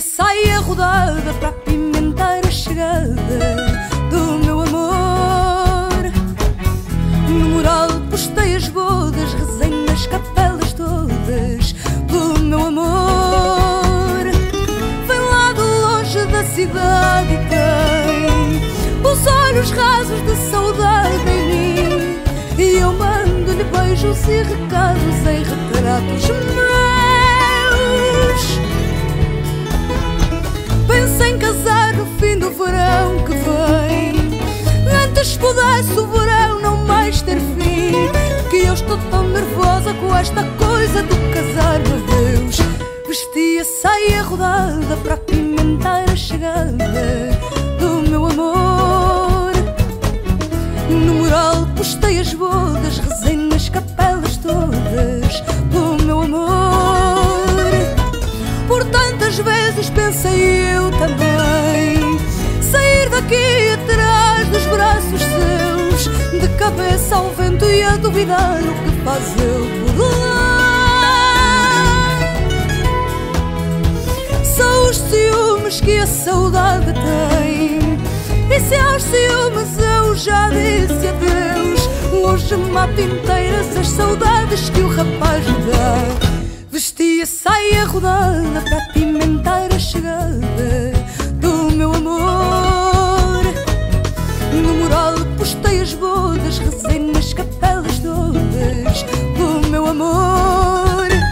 saia rodada para apimentar a chegada do meu amor. No mural postei as bodas, rezei nas capelas todas pelo meu amor. Vem lá de longe da cidade e tem os olhos rasos de saudade em mim, e eu mando-lhe beijos e recados em retratos meus. Penso em casar no fim do verão que vem, antes pudesse o verão não mais ter fim, que eu estou tão nervosa com esta coisa do casar, meu Deus. Vesti a saia rodada para apimentar a chegada do meu amor. No mural postei as bodas, rezei nas capelas todas pelo meu amor. Por tantas vezes pensei eu também sair daqui atrás dos braços seus, de cabeça ao vento e a duvidar o que faz ele por lá. São os ciúmes que a saudade tem, e se aos ciúmes eu já disse adeus, hoje mato inteiras as saudades que o rapaz me dá. Vesti a saia rodada para apimentar a chegada do meu amor. No mural postei as bodas, rezei nas capelas todas do meu amor.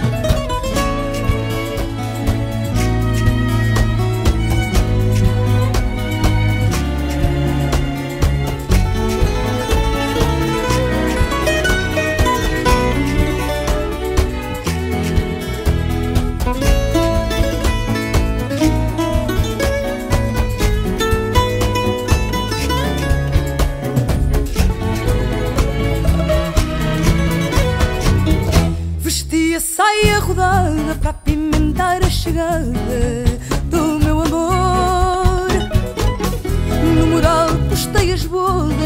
Saia rodada para apimentar a chegada do meu amor. No mural postei as bodas,